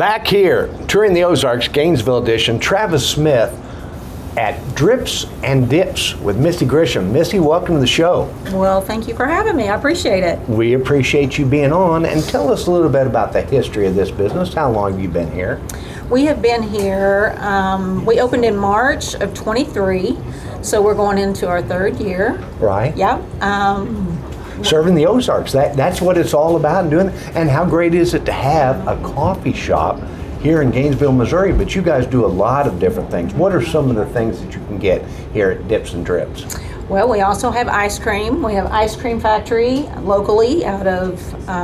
Back here, touring the Ozarks, Gainesville edition, Travis Smith at Drips and Dips with Misty Grisham. Misty, welcome to the show. Well, thank you for having me. I appreciate it. We appreciate you being on, and tell us a little bit about the history of this business. How long have you been here? We have been here, we opened in March of 23, so we're going into our third year. Right. Yep. Serving the Ozarks, that's what it's all about. And how great is it to have a coffee shop here in Gainesville, Missouri? But you guys do a lot of different things. What are some of the things that you can get here at Dips and Drips? Well, we also have ice cream. We have Ice Cream Factory locally out of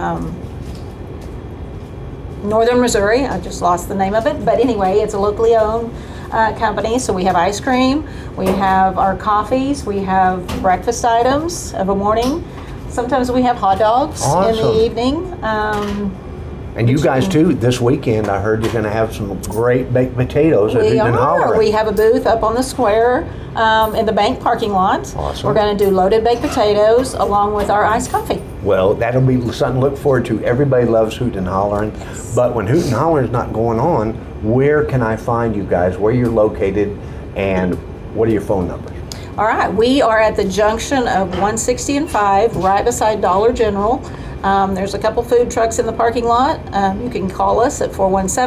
Northern Missouri. I just lost the name of it. But anyway, it's a locally owned company. So we have ice cream. We have our coffees. We have breakfast items of a morning. Sometimes we have hot dogs in the evening. And you guys too, this weekend I heard you're going to have some great baked potatoes at Hooten and Hollering. We have a booth up on the square in the bank parking lot. Awesome. We're going to do loaded baked potatoes along with our iced coffee. Well, that'll be something to look forward to. Everybody loves Hooten and Hollering. Yes. But when Hooten and Hollering's not going on, where can I find you guys, where you're located, and what are your phone numbers? All right, we are at the junction of 160 and 5, right beside Dollar General. There's a couple food trucks in the parking lot. You can call us at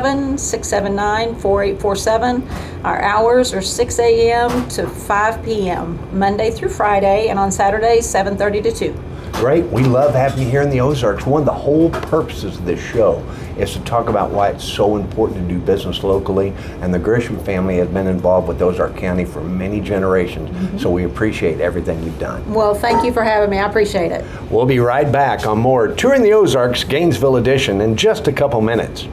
417-679-4847. Our hours are 6 a.m. to 5 p.m., Monday through Friday, and on Saturdays, 7:30 to 2. Great. We love having you here in the Ozarks. One of the whole purposes of this show is to talk about why it's so important to do business locally, and the Grisham family has been involved with Ozark County for many generations, so we appreciate everything you've done. Well, thank you for having me. I appreciate it. We'll be right back on more Touring the Ozarks Gainesville edition in just a couple minutes.